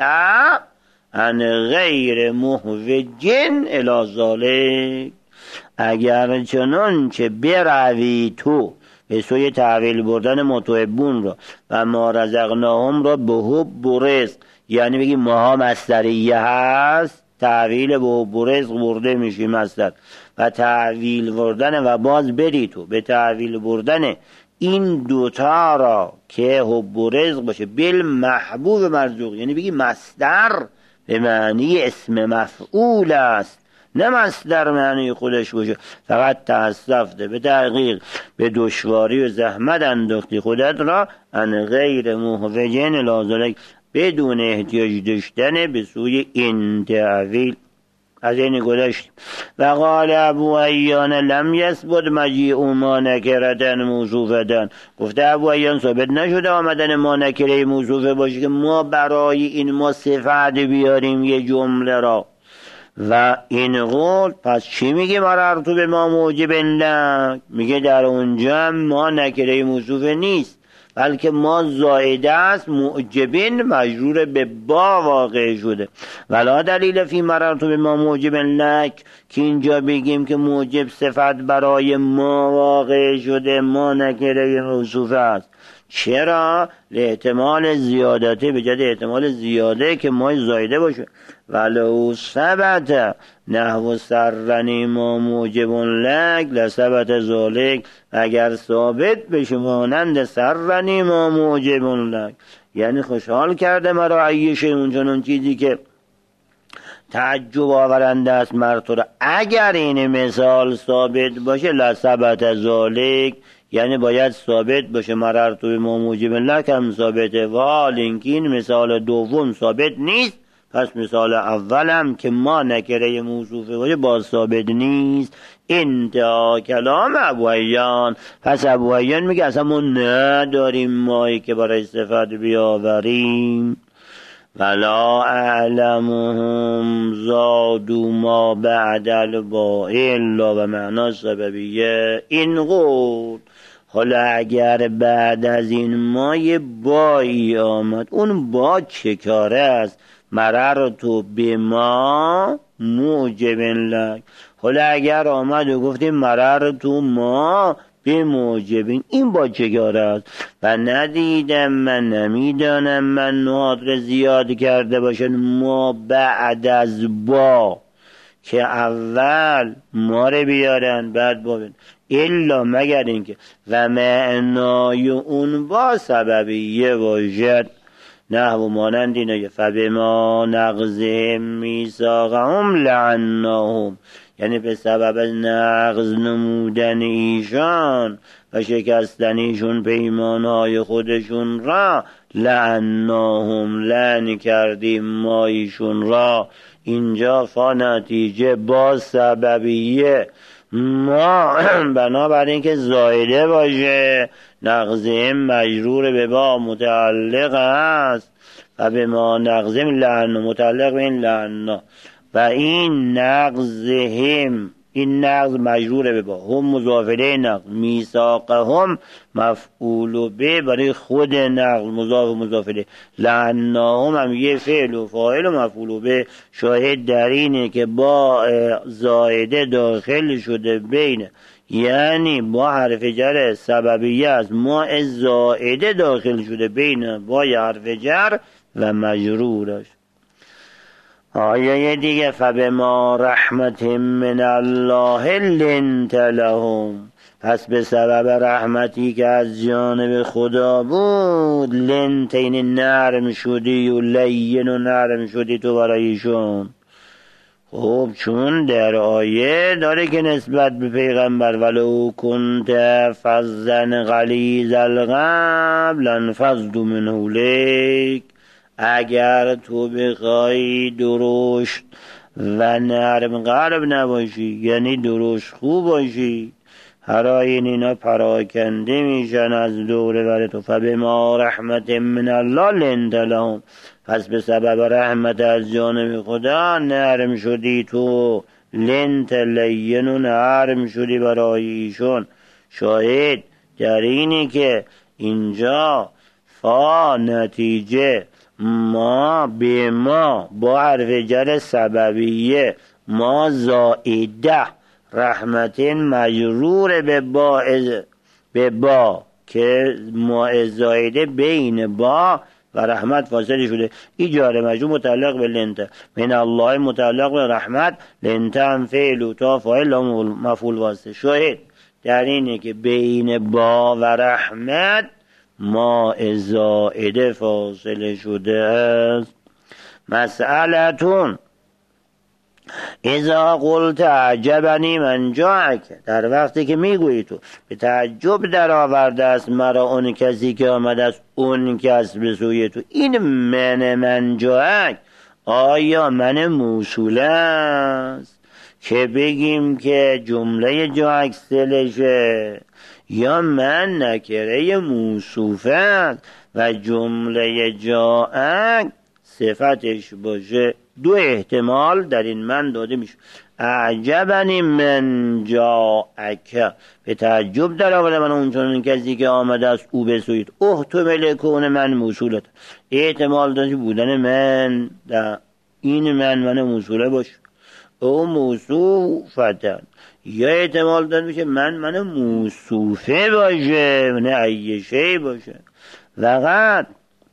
عن غیر محوج الی ذلک. اگر چنانچه بروی تو به سوی تعویل بردن متحبون را و ما رزقناهم را به حب و رزق، یعنی بگی ماها مصدریه هست، تعویل به حب و رزق برده میشی مصدر، و تعویل بردن و باز بری تو به تعویل بردن این دوتا را که حب و رزق باشه بالمحبوب مرزوق، یعنی بگی مصدر به معنی اسم مفعول است نه مصدر معنی خودش باشه. فقط تأسفته، به تحقیق به دشواری و زحمت انداختی خودت را عن غیر محوج الی ذلک، بدون احتیاج داشتن به سوی این تعویل. از این گذشتیم. و قال ابو عیان لم یثبت مجیء ما نکرة موصوفة، گفته ابو عیان ثابت نشده آمدن ما نکره موصوفه باشه که ما برای این ما صفت بیاریم یه جمله را. و این قول پس چی میگه؟ مررتو به ما موجب لک، میگه در اونجا ما نکره موصوفه نیست بلکه ما زائده است، معجبین مجرور به با واقع شده. ولا دلیل فی مررتو به ما موجب لک، که اینجا بگیم که موجب صفت برای ما واقع شده، ما نکره موصوفه است. چرا؟ لاحتمال زیادته، به جد احتمال زیاده که ما زایده باشه. ولو ثبت نحو سرنی ما موجب لک لثبت ذالک، اگر ثابت بشه مانند سرنی ما موجب لک، یعنی خوشحال کرده مرا عیشه اون چنان چیزی که تعجب آورنده است مر تو را. اگر این مثال ثابت باشه لثبت ذالک، یعنی باید ثابت باشه مرر تو به موجب لکم ثابته، و حال اینکه این مثال دوم ثابت نیست، پس مثال اولم که ما نکره موصوفه باشه باز ثابت نیست. انتها کلام ابوحیان. پس ابوحیان میگه اصلا ما نداریم مایی که برای صفت بیاوریم. ولا اعلمهم زادوا ما بعد الباء الا و معنا سببیه. این قول حالا اگر بعد از این ما یه بایی آمد، اون با چه کاره است؟ مررتو بما موجب لک. حالا اگر آمد و گفتیم مررتو ما به موجبین، این با چه کاره است؟ و ندیدم من نمیدانم من نهاد را زیاد کرده باشن ما بعد از با، که اول ما رو بیارن بعد با بیارن، الا مگر اینکه و معنای اون با سببیه باشد. نحو مانند اینه فبما نقضهم میثاقهم لعناهم، یعنی به سبب نقض نمودن ایشان و شکستن ایشون پیمانهای خودشون را، لعناهم لعن کردیم ما ایشون را. اینجا فا نتیجه با سببیه ما بنابراین اینکه زایده باشه، نقضهم مجرور به با متعلق است و به ما نقضهم لعن متعلق به این لعنا، و این نقضهم این نقض مجرور به با، هم مضاف الیه نقض، میثاقهم مفعول به برای خود نقض مضاف و مضاف الیه، لعناهم هم یه فعل و فاعل و مفعول به. شاهد در اینه که با زائده داخل شده بین، یعنی با حرف جر سببیه از ما زائده داخل شده بین با حرف جر و مجرورش. آیه دیگه فبما رحمت من الله لنت لهم، پس به سبب رحمتی که از جانب خدا بود، لنت این نرم شدی و لین و نرم شدی تو برایشون. خب چون در آیه داره که نسبت به پیغمبر ولو کنت فظا غلیظ القلب لانفضوا من حولک، اگر تو بخوای درشت و نرم قلب نباشی، یعنی درشت خوب باشی، هر آیین اینا پراکنده میشن از دور بر تو. فبما رحمت من الله لنت لهم، پس به سبب رحمت از جانب خدا نرم شدی تو، لنت لین و نرم شدی برای ایشون. شاهد در اینی که اینجا فا نتیجه ما به ما با حرف جر سببیه ما زائده، رحمت مجرور به با که ما زائده بین با و رحمت فاصله شده، ایجار مجرور متعلق به لنت، من الله متعلق به رحمت، لنت هم فعل و تا فاعل مفعول واسطه. شاهد در اینه که بین با و رحمت ما زائده فاصله شده است. مسئلتون اذا قلت عجبنی من جاءک، در وقتی که میگویی تو به تعجب در آورده است مرا اون کسی که آمده است اون کس به سوی تو، این من جاءک آیا من موصول است که بگیم که جمله جاءک سلشه، یا من نکره موصوفه است و جمله جاءک صفتش باشه؟ دو احتمال در این من داده میشه. اعجبنی من جاءک، به تعجب در آورده من اون چون کسی که آمده است او به سویت، احتمال کون من موصولت، احتمال داشت بودن من در این من موصوله باشه او موصوفتن، یا احتمال داده میشه من موصوفه باشه نه عیشه باشه. وقت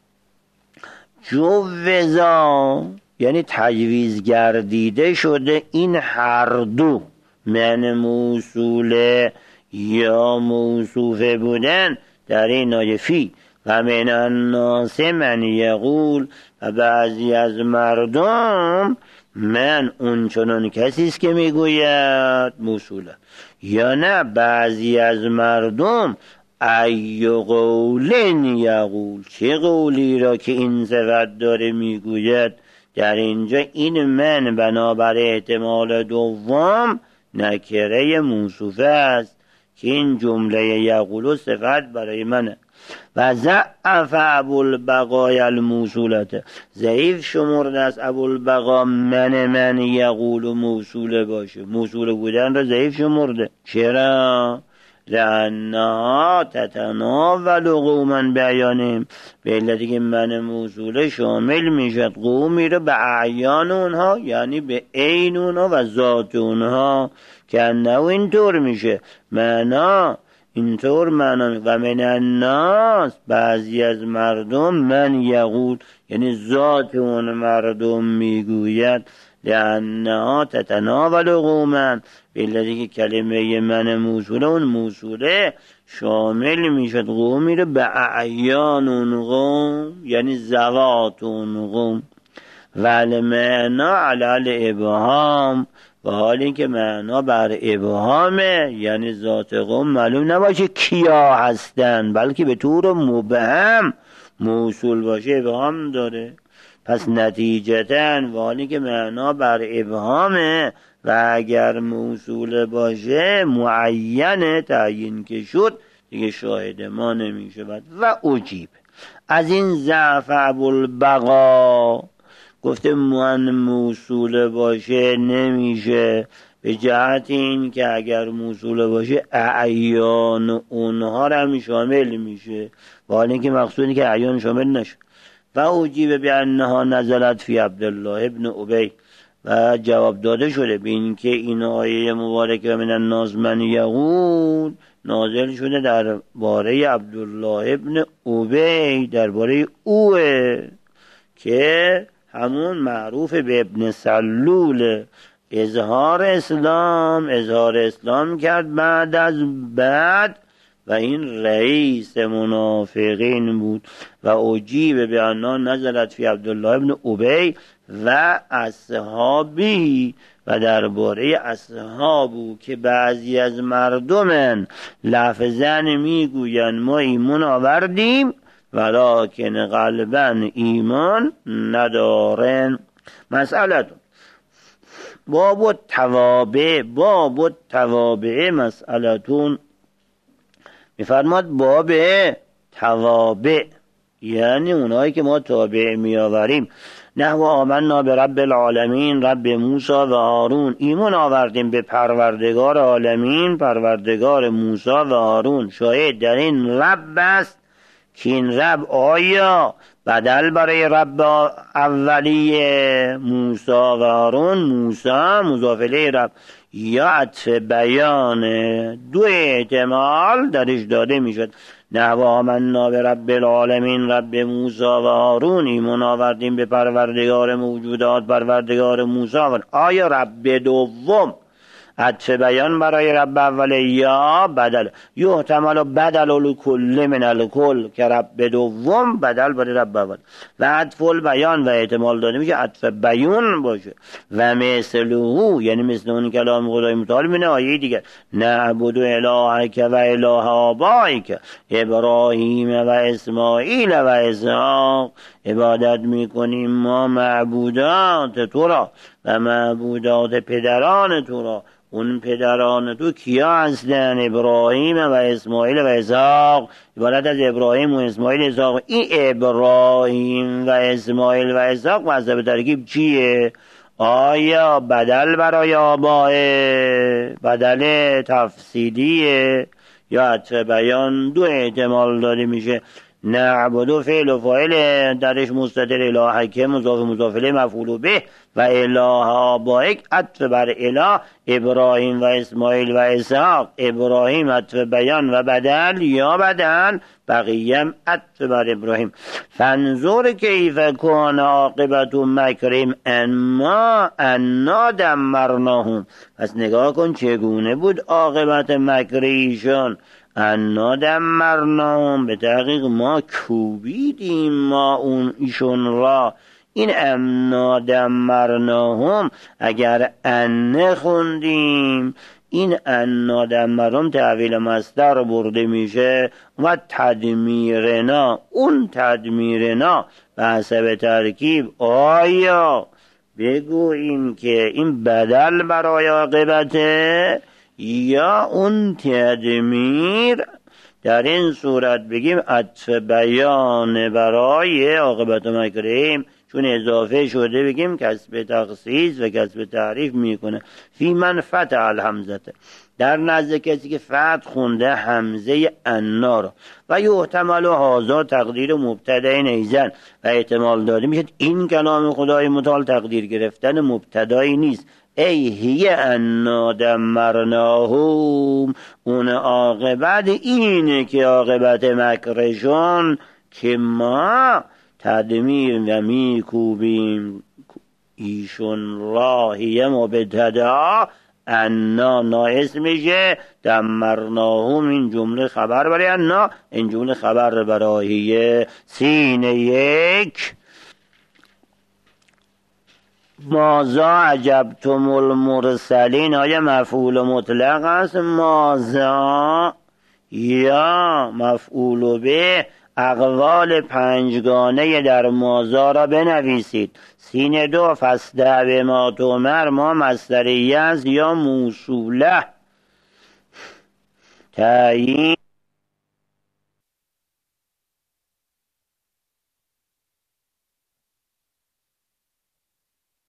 جوزا یعنی تجویز گردیده شده این هر دو، من موصوله یا موصوفه بودن در این آیه فی و من الناس من یقول، و بعضی از مردم من اون چنان کسی است که میگوید موصوله، یا نه بعضی از مردم ای قول یقول، چه قولی را که این صفت داره میگوید. در اینجا این من بنابر احتمال دوم نکره موصوفه است که این جمله یقول صفت برای منه. و ضعف ابوالبقای الموصولته، ضعیف شمرده است ابوالبقا من یقول موصوله باشه، موصوله بودن را ضعیف شمرده. چرا؟ لأنها تتناول قوما بیانهم، به علتی که من موصوله شامل میشد قومی رو به اعیان اونها، یعنی به عین اونها و ذات اونها، که انه اینطور میشه معنا، اینطور معنا. و من الناس، بعضی از مردم، من یقول یعنی ذات اون مردم میگوید، لأنها تتناول قوما، به علتی که کلمه من موصوله، اون موصوله شامل میشد قومی رو به اعیان اون قوم، یعنی ذوات اون قوم. و المعنا علی الابهام، و حالی که معنا بر ابهامه، یعنی ذات قوم معلوم نباشه کیا هستن، بلکه به طور مبهم موصول باشه ابهام داره. پس نتیجتاً و حالی که معنا بر ابهامه و اگر موصول باشه معینه، تعیین که شد دیگه شاهد ما نمیشه. و عجیب از این ضعف ابوالبقا، گفته من موصول باشه نمیشه، به جهت این که اگر موصول باشه اعیان اونها را هم شامل میشه، و حالی که مقصودی که اعیان شامل نشه. و عجیب بانها نزلت فی عبدالله ابن ابی، و جواب داده شده به این که این آیه مبارکه من الناس من یقول نازل شده در باره عبدالله ابن ابی، در باره اوه که همون معروف به ابن سلول. اظهار اسلام کرد بعد و این رئیس منافقین بود. و عجیب به آنها نزلت فی عبدالله ابن ابی و اصحابی، و درباره اصحابو که بعضی از مردمن لفظن میگوین ما ایمان آوردیم ولکن قلبا ایمان ندارن. مسئلتون باب التوابع مسئلتون میفرماد باب توابع، یعنی اونایی که ما تابع میآوریم. نحو آمنا به رب العالمین رب موسی و هارون، ایمان آوردیم به پروردگار عالمین، پروردگار موسی و هارون. شاید در این رب است که این رب آیا بدل برای رب اولی موسی و هارون، موسی مضاف الیه رب، یا عطف بیان، دو احتمال درش داده میشد. نحو آمنا به رب العالمین رب موسی و هارون، ایمان آوردیم به پروردگار موجودات پروردگار موسی و هارون. آیا رب دوم عطف بیان برای رب اول یا بدل؟ یحتمل بدل الکل من الکل، که رب دوم بدل برای رب اول. و عطف البیان و احتمال داده میشه عطف بیان باشه. و مثله، یعنی مثل اون کلام خدای متعال من آیه دیگر، نعبد الهک و اله آبائک ابراهیم و اسماعیل و اسحاق، عبادت میکنیم ما معبودات تو را و معبودات پدران تو را. اون پدران تو کیا هستن؟ ابراهیم و اسماعیل و اسحاق، عبارت از ابراهیم و اسماعیل و اسحاق. این ابراهیم و اسماعیل و اسحاق مذهب ترکیب چیه؟ آیا بدل برای آباه، بدل تفصیلیه، یا عطف بیان؟ دو احتمال داده میشه. نعبدو فعل و فاعل درش مستتر، الهک مضاف الیه مفعول به، و اله آبائک عطف بر اله ابراهیم و اسماعیل و اسحاق. ابراهیم عطف بیان و بدل یا بدل، بقیه عطف بر ابراهیم. فانظر کیف کان عاقبت مکرهم انا دمرناهم، پس نگاه کن چگونه بود عاقبت مکر ایشان، انا دمرناهم، به تحقیق ما کوبیدیم ما ایشون را. این انا دمرناهم اگر انه خوندیم، این انا دمرهم تحویل مصدر برده میشه و تدمیرنا، اون تدمیرنا به حسب ترکیب آیا بگوییم که این بدل برای عاقبته یا اون تدمیر، در این صورت بگیم عطف بیان برای عاقبت مکرهم، چون اضافه شده بگیم کسب تخصیص و کسب تعریف میکنه. فی من فتح الحمزته، در نزد کسی که فتح خونده همزه انا را. و یحتمل هذا تقدیر مبتدای ایزن، و احتمال داده میشه این کلام خدای متعال تقدیر گرفتن مبتدایی نیست. ای هی انا دمرناهم، اون عاقبت اینه که عاقبت مکرشون که ما تدمیر و میکوبیم ایشون را. هی مبتدا، انا ناقص میشه، دمرناهم این جمله خبر برای انا، این جمله خبر برای هی. سین یک مازا عجبتم المرسلین، آیا مفعول مطلق است مازا یا مفعول به؟ اقوال پنجگانه در مازا را بنویسید. سین دو فصدع بما تؤمر، ما مصدریه است یا موصوله؟ تعیین